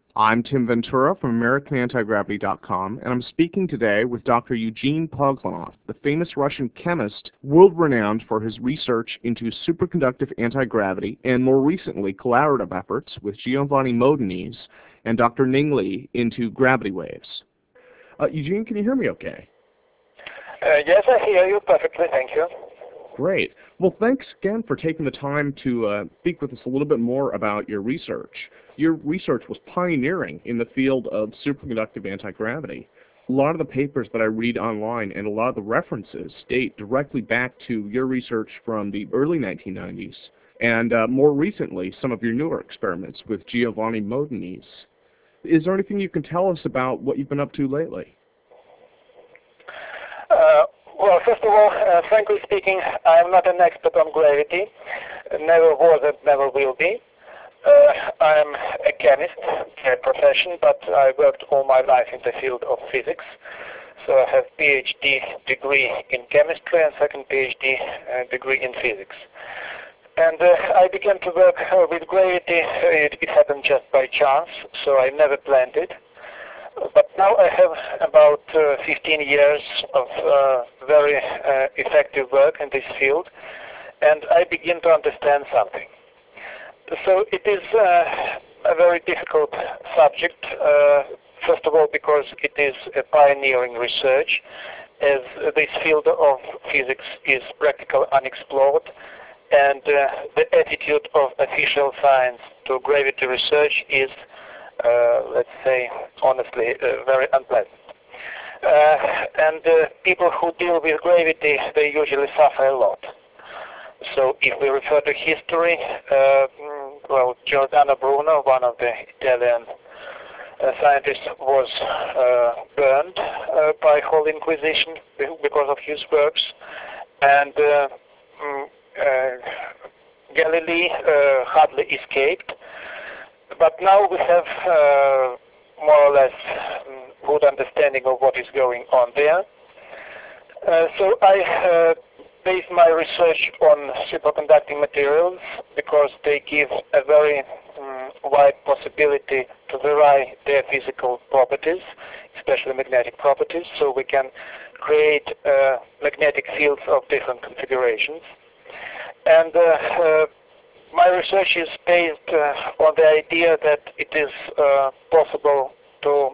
I'm Tim Ventura from AmericanAntiGravity.com, and I'm speaking today with Dr. Eugene Poglanov, the famous Russian chemist, world-renowned for his research into superconductive anti-gravity and, more recently, collaborative efforts with Giovanni Modenese and Dr. Ning Li into gravity waves. Eugene, can you hear me okay? Yes, I hear you perfectly, thank you. Great. Well, thanks again for taking the time to speak with us a little bit more about your research. Your research was pioneering in the field of superconductive anti-gravity. A lot of the papers that I read online and a lot of the references date directly back to your research from the early 1990s and more recently some of your newer experiments with Giovanni Modenese. Is there anything you can tell us about what you've been up to lately? Uh, well, first of all, frankly speaking, I'm not an expert on gravity. Never was and never will be. I'm a chemist by profession, but I worked all my life in the field of physics. So I have PhD degree in chemistry and second PhD degree in physics. And I began to work with gravity. It happened just by chance, so I never planned it. But now I have about 15 years of very effective work in this field, and I begin to understand something. So it is a very difficult subject, first of all because it is a pioneering research, as this field of physics is practically unexplored, and the attitude of official science to gravity research is let's say, honestly, very unpleasant. And people who deal with gravity, they usually suffer a lot. So if we refer to history, well, Giordano Bruno, one of the Italian scientists, was burned by Holy Inquisition because of his works. And Galilei hardly escaped. But now we have more or less good understanding of what is going on there. So I base my research on superconducting materials because they give a very wide possibility to vary their physical properties, especially magnetic properties, so we can create magnetic fields of different configurations. And my research is based on the idea that it is possible to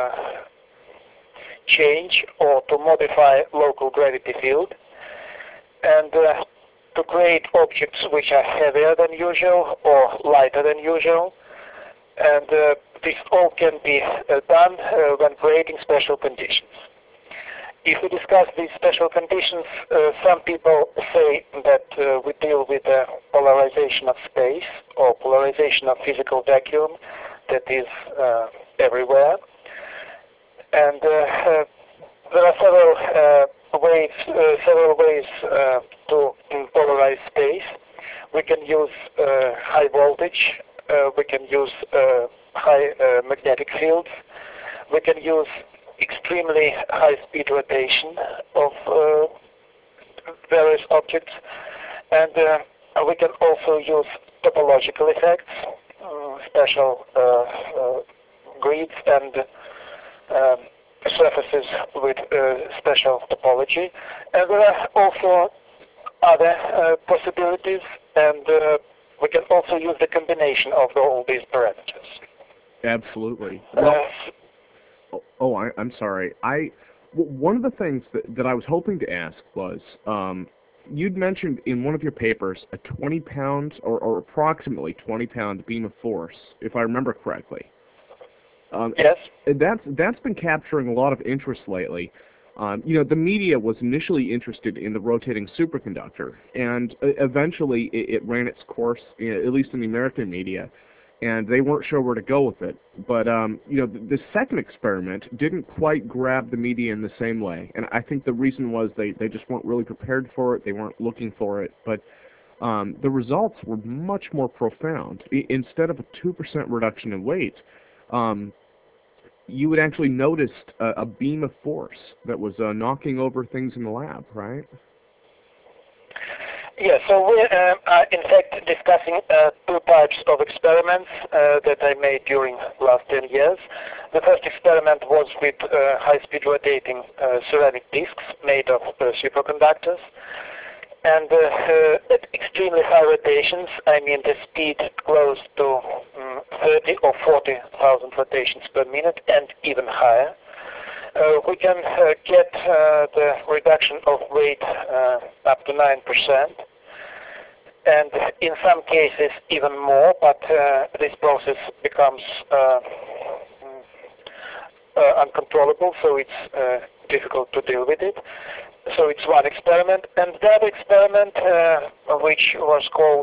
change or to modify local gravity field and to create objects which are heavier than usual or lighter than usual. And this all can be done when creating special conditions. If we discuss these special conditions, some people say that we deal with the polarization of space or polarization of physical vacuum that is everywhere. And there are several ways to polarize space. We can use high voltage, we can use high magnetic fields, we can use extremely high-speed rotation of various objects, and we can also use topological effects, special grids and surfaces with special topology, and there are also other possibilities, and we can also use the combination of all these parameters. Absolutely. Well, I'm sorry. One of the things that I was hoping to ask was, you'd mentioned in one of your papers a 20-pound or approximately 20-pound beam of force, if I remember correctly. Yes. That's been capturing a lot of interest lately. The media was initially interested in the rotating superconductor, and eventually it ran its course, at least in the American media, and they weren't sure where to go with it. But the second experiment didn't quite grab the media in the same way, and I think the reason was they just weren't really prepared for it. They weren't looking for it, but the results were much more profound. Instead of a 2% reduction in weight, you would actually notice a beam of force that was knocking over things in the lab, right? Yeah, so we are in fact discussing two types of experiments that I made during last 10 years. The first experiment was with high-speed rotating ceramic discs made of superconductors. And at extremely high rotations, I mean the speed close to 30 or 40,000 rotations per minute and even higher, we can get the reduction of weight up to 9%, and in some cases even more, but this process becomes uncontrollable, so it's difficult to deal with it. So it's one experiment, and the other experiment, which was called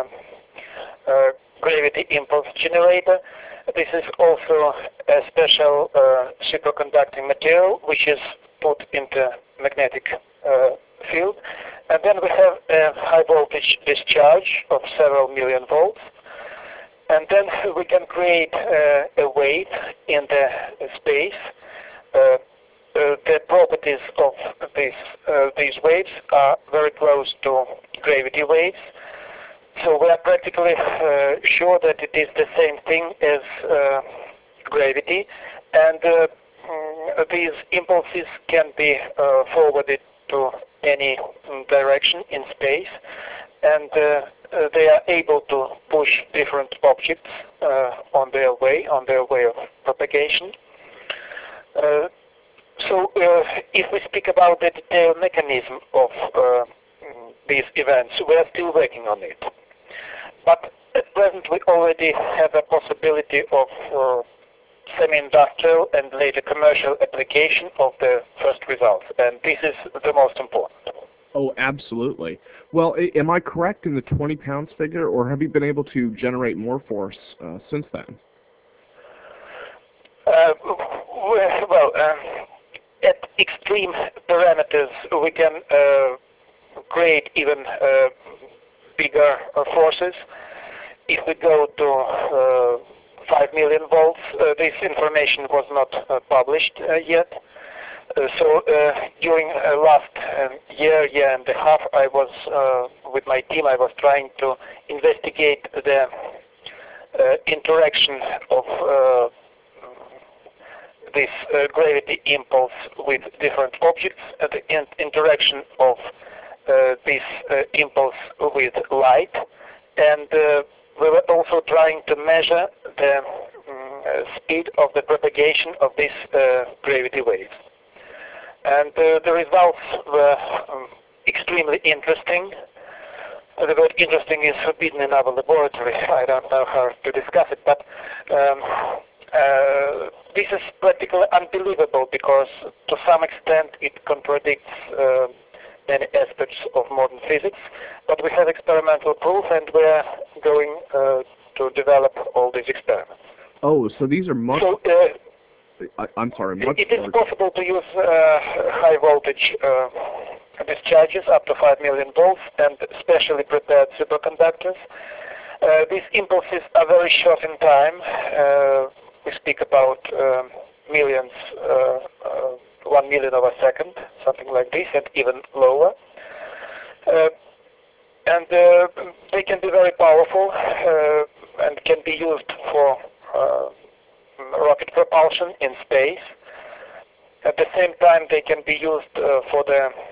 gravity impulse generator. This is also a special superconducting material which is put into magnetic field, and then we have a high voltage discharge of several million volts, and then we can create a wave in the space. The properties of these waves are very close to gravity waves, so we are practically sure that it is the same thing as gravity, and these impulses can be forwarded to any direction in space, and they are able to push different objects on their way of propagation. So if we speak about the detailed mechanism of these events, we are still working on it. But at present we already have a possibility of semi-industrial and later commercial application of the first results, and this is the most important. Oh, absolutely. Well, am I correct in the 20 pounds figure, or have you been able to generate more force since then? Well, at extreme parameters, we can create even bigger forces. If we go to 5 million volts, this information was not published yet. So during last year and a half, I was with my team. I was trying to investigate the interaction of this gravity impulse with different objects, the interaction of this impulse with light, and we were also trying to measure the speed of the propagation of these gravity waves. And the results were extremely interesting. The word interesting is forbidden in our laboratory. I don't know how to discuss it, but this is practically unbelievable because to some extent it contradicts many aspects of modern physics, but we have experimental proof and we are going to develop all these experiments. Oh, so these are much... So, I'm sorry, much... It is possible to use high voltage discharges up to 5 million volts and specially prepared superconductors. These impulses are very short in time. We speak about millions, 1 million of a second, something like this, and even lower. And they can be very powerful and can be used for rocket propulsion in space. At the same time, they can be used for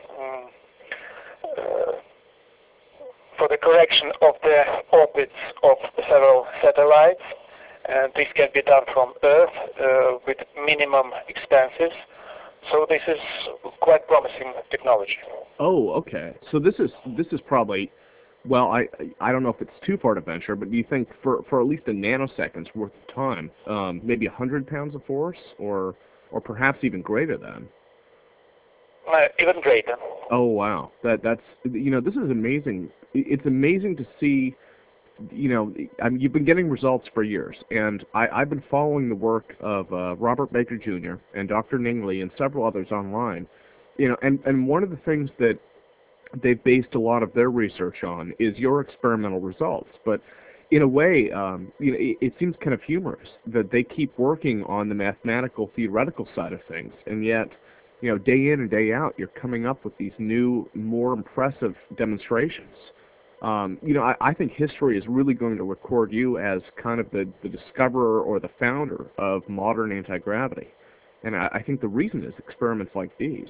the correction of the orbits of several satellites. And this can be done from Earth with minimum expenses. So this is quite promising technology. Oh, okay. So this is probably, well, I don't know if it's too far to venture, but do you think for at least a nanosecond's worth of time, maybe 100 pounds of force, or perhaps even greater than? Even greater. Oh wow, that's this is amazing. It's amazing to see. You've been getting results for years, and I've been following the work of Robert Baker Jr. and Dr. Ning Li and several others online. And one of the things that they've based a lot of their research on is your experimental results. But in a way, it seems kind of humorous that they keep working on the mathematical, theoretical side of things, and yet day in and day out, you're coming up with these new, more impressive demonstrations. I think history is really going to record you as kind of the discoverer or the founder of modern anti-gravity. And I think the reason is experiments like these.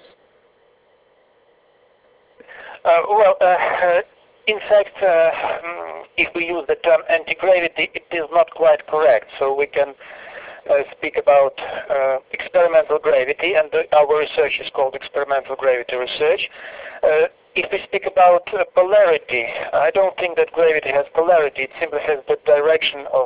In fact, if we use the term anti-gravity, it is not quite correct. So we can speak about experimental gravity, and our research is called experimental gravity research. If we speak about polarity, I don't think that gravity has polarity. It simply has the direction of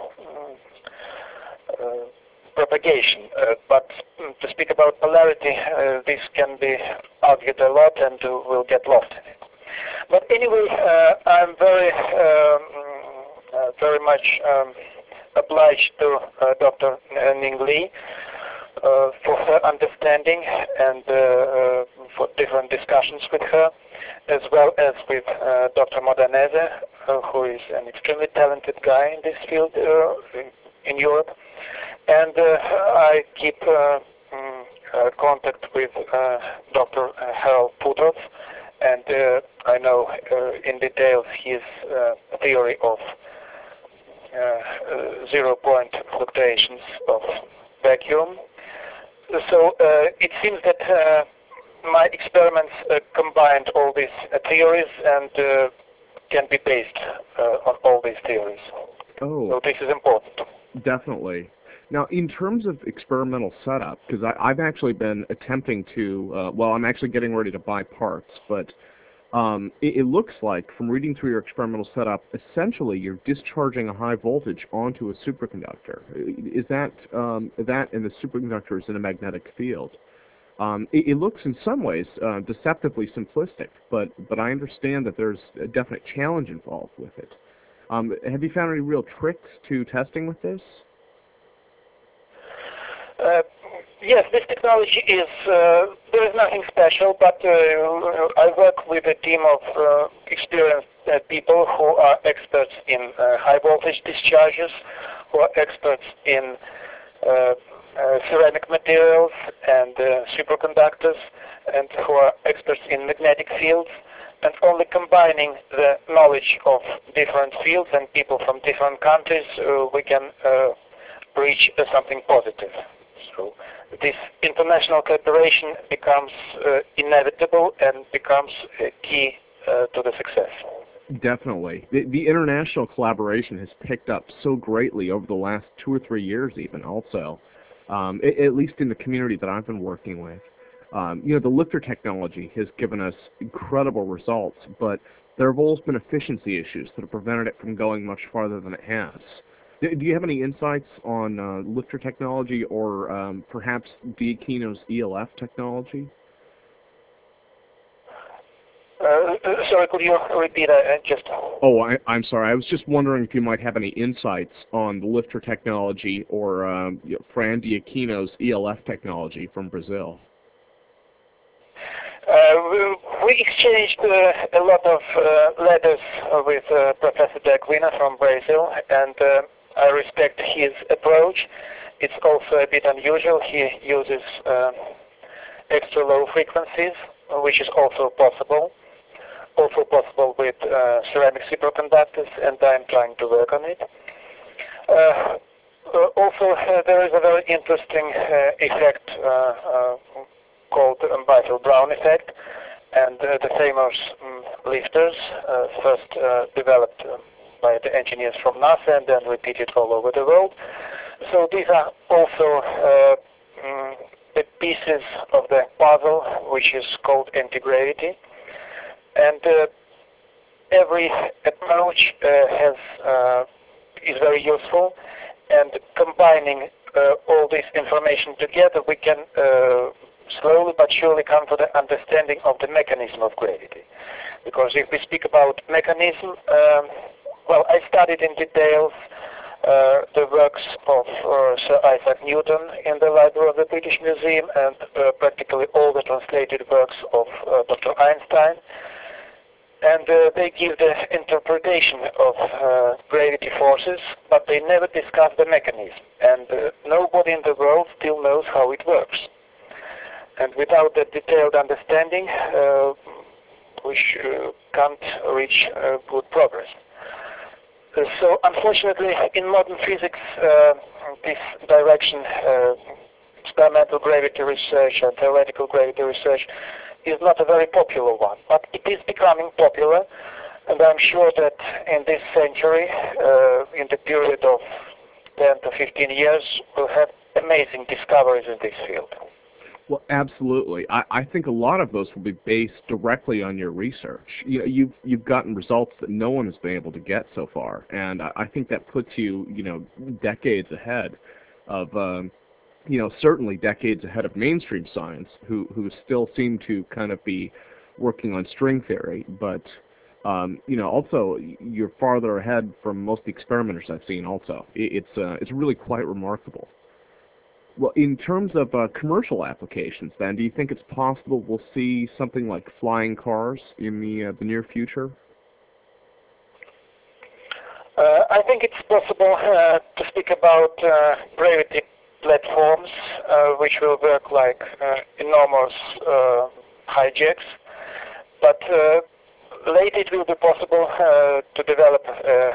propagation. But to speak about polarity, this can be argued a lot, and we'll get lost in it. But anyway, I'm very much obliged to Dr. Ning Li for her understanding and for different discussions with her, as well as with Dr. Modanese, who is an extremely talented guy in this field in Europe. And I keep contact with Dr. Harold Puthoff, and I know in detail his theory of zero-point fluctuations of vacuum. So it seems that my experiments combined all these theories and can be based on all these theories. Oh, so this is important. Definitely. Now, in terms of experimental setup, because I've actually been attempting to, I'm actually getting ready to buy parts, but it looks like, from reading through your experimental setup, essentially you're discharging a high voltage onto a superconductor. Is that, and the superconductor is in a magnetic field. It looks in some ways deceptively simplistic, but I understand that there's a definite challenge involved with it. Have you found any real tricks to testing with this? Yes, this technology is, there is nothing special, but I work with a team of experienced people who are experts in high voltage discharges, who are experts in ceramic materials and superconductors, and who are experts in magnetic fields, and only combining the knowledge of different fields and people from different countries, we can reach something positive. So this international cooperation becomes inevitable and becomes key to the success. Definitely. The international collaboration has picked up so greatly over the last 2 or 3 years even also, at least in the community that I've been working with. The lifter technology has given us incredible results, but there have always been efficiency issues that have prevented it from going much farther than it has. Do you have any insights on lifter technology or perhaps Diakino's ELF technology? Sorry, could you repeat just? Oh, I'm sorry. I was just wondering if you might have any insights on the lifter technology or Fran Diakino's ELF technology from Brazil. We exchanged a lot of letters with Professor D'Aquina from Brazil, and I respect his approach. It's also a bit unusual. He uses extra low frequencies, which is also possible with ceramic superconductors, and I'm trying to work on it. Also, there is a very interesting effect called Bifeld-Brown effect, and the famous lifters, first developed by the engineers from NASA and then repeated all over the world. So these are also the pieces of the puzzle, which is called anti-gravity. And every approach is very useful, and combining all this information together, we can slowly but surely come to the understanding of the mechanism of gravity. Because if we speak about mechanism, I studied in details the works of Sir Isaac Newton in the library of the British Museum, and practically all the translated works of Dr. Einstein. And they give the interpretation of gravity forces, but they never discuss the mechanism. And nobody in the world still knows how it works. And without that detailed understanding, we can't reach good progress. So unfortunately, in modern physics, this direction, experimental gravity research and theoretical gravity research, is not a very popular one, but it is becoming popular, and I'm sure that in this century, in the period of 10 to 15 years, we'll have amazing discoveries in this field. Well, absolutely. I think a lot of those will be based directly on your research. You know, you've gotten results that no one has been able to get so far, and I think that puts you, you know, decades ahead of, you know, certainly decades ahead of mainstream science, who still seem to kind of be working on string theory, but you know, also you're farther ahead from most of the experimenters I've seen. Also, it's really quite remarkable. Well, in terms of commercial applications, then, do you think it's possible we'll see something like flying cars in the near future? I think it's possible to speak about gravity platforms, which will work like enormous hijacks, but later it will be possible to develop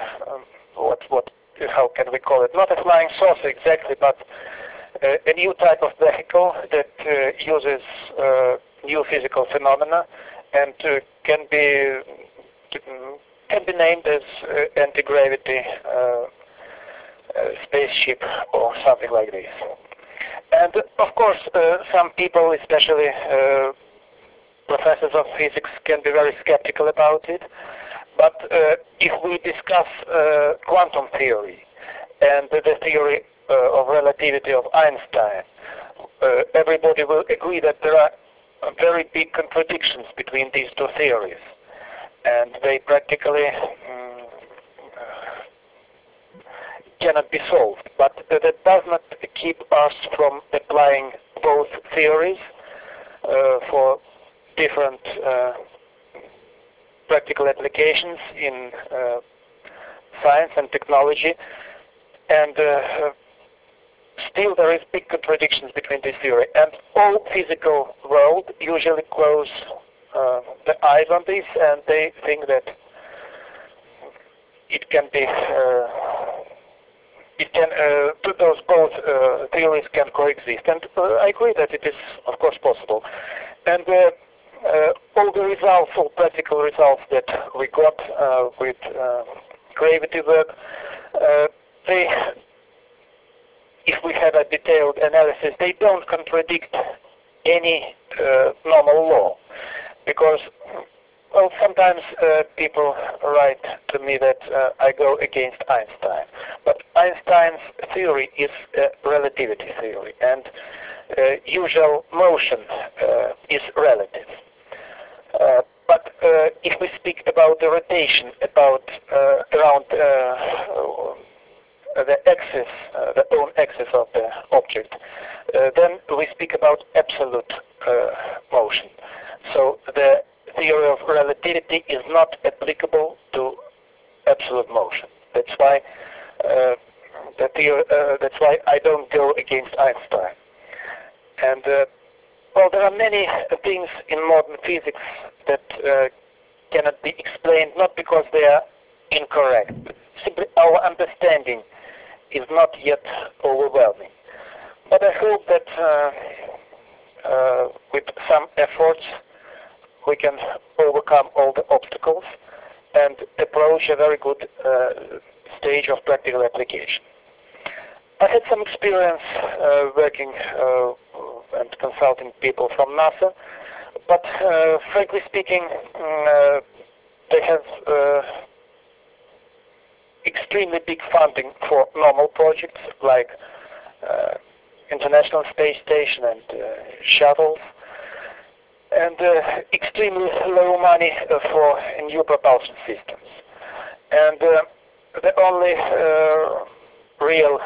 how can we call it? Not a flying saucer exactly, but a new type of vehicle that uses new physical phenomena and can be named as anti-gravity spaceship or something like this. And of course, some people, especially professors of physics, can be very skeptical about it. But if we discuss quantum theory and the theory of relativity of Einstein, everybody will agree that there are very big contradictions between these two theories, and they practically cannot be solved. But that does not keep us from applying both theories for different practical applications in science and technology, and still there is big contradictions between this theory, and all physical world usually close the eyes on this, and they think that it can be those both theories can coexist, and I agree that it is of course possible. And all the results, all practical results that we got with gravity work, if we have a detailed analysis, they don't contradict any normal law, because well, sometimes people write to me that I go against Einstein, but Einstein's theory is a relativity theory, and usual motion is relative. But if we speak about the rotation around the axis, the own axis of the object, then we speak about absolute motion. So the theory of relativity is not applicable to absolute motion. That's why that's why I don't go against Einstein. And well, there are many things in modern physics that cannot be explained, not because they are incorrect, but simply our understanding is not yet overwhelming. But I hope that with some efforts we can overcome all the obstacles and approach a very good stage of practical application. I had some experience working and consulting people from NASA, but frankly speaking, they have extremely big funding for normal projects like International Space Station and shuttles, and extremely low money for new propulsion systems. And the only real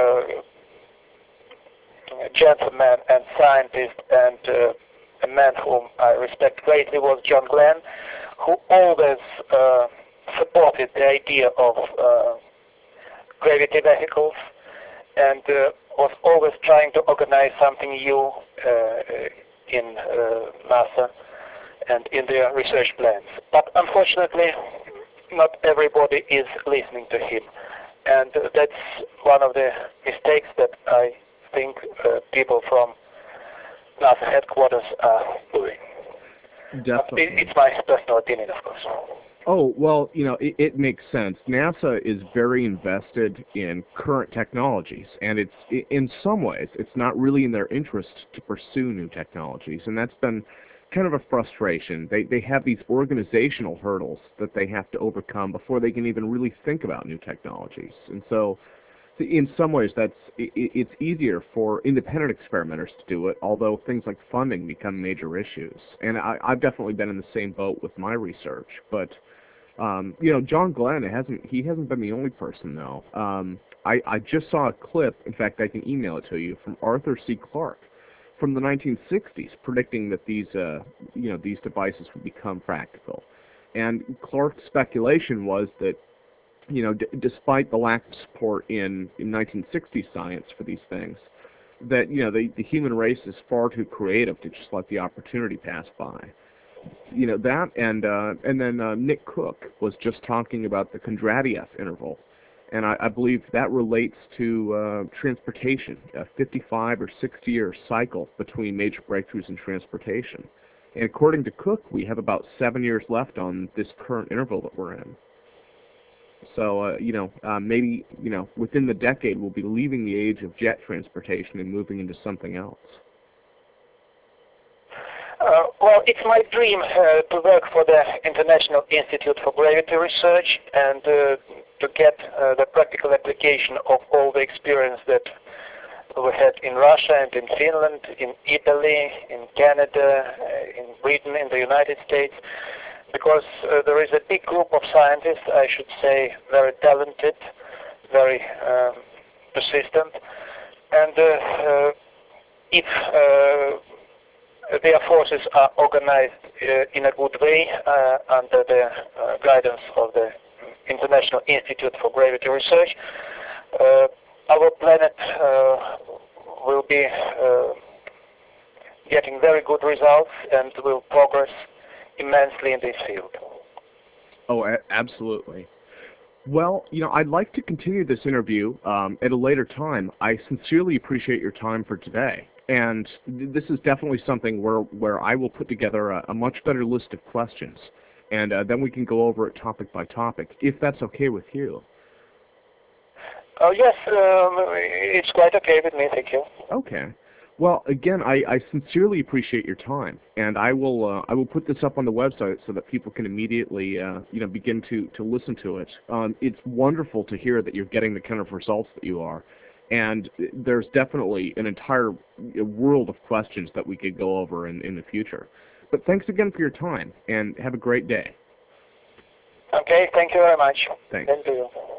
gentleman and scientist and a man whom I respect greatly was John Glenn, who always supported the idea of gravity vehicles and was always trying to organize something new in NASA and in their research plans. But unfortunately, not everybody is listening to him. And that's one of the mistakes that I think people from NASA headquarters are doing. Definitely. It's my personal opinion, of course. Oh, well, it makes sense. NASA is very invested in current technologies, and in some ways, it's not really in their interest to pursue new technologies, and that's been kind of a frustration. They have these organizational hurdles that they have to overcome before they can even really think about new technologies. And so, in some ways, it's easier for independent experimenters to do it, although things like funding become major issues. And I've definitely been in the same boat with my research, but John Glenn hasn't been the only person though. I just saw a clip. In fact, I can email it to you from Arthur C. Clarke from the 1960s, predicting that these devices would become practical. And Clarke's speculation was that despite the lack of support in 1960s science for these things, that the human race is far too creative to just let the opportunity pass by. That, and then Nick Cook was just talking about the Kondratiev interval, and I believe that relates to transportation, a 55 or 60-year cycle between major breakthroughs in transportation. And according to Cook, we have about 7 years left on this current interval that we're in. So, maybe, within the decade, we'll be leaving the age of jet transportation and moving into something else. Well, it's my dream to work for the International Institute for Gravity Research and to get the practical application of all the experience that we had in Russia and in Finland, in Italy, in Canada, in Britain, in the United States, because there is a big group of scientists, I should say, very talented, very persistent, and if their forces are organized in a good way under the guidance of the International Institute for Gravity Research, our planet will be getting very good results and will progress immensely in this field. Oh, absolutely. Well, I'd like to continue this interview at a later time. I sincerely appreciate your time for today. And this is definitely something where I will put together a much better list of questions. And then we can go over it topic by topic, if that's okay with you. Oh, yes, it's quite okay with me, thank you. Okay. Well, again, I sincerely appreciate your time, and I will put this up on the website so that people can immediately begin to listen to it. It's wonderful to hear that you're getting the kind of results that you are, and there's definitely an entire world of questions that we could go over in the future. But thanks again for your time, and have a great day. Okay, thank you very much. Thanks. Thank you.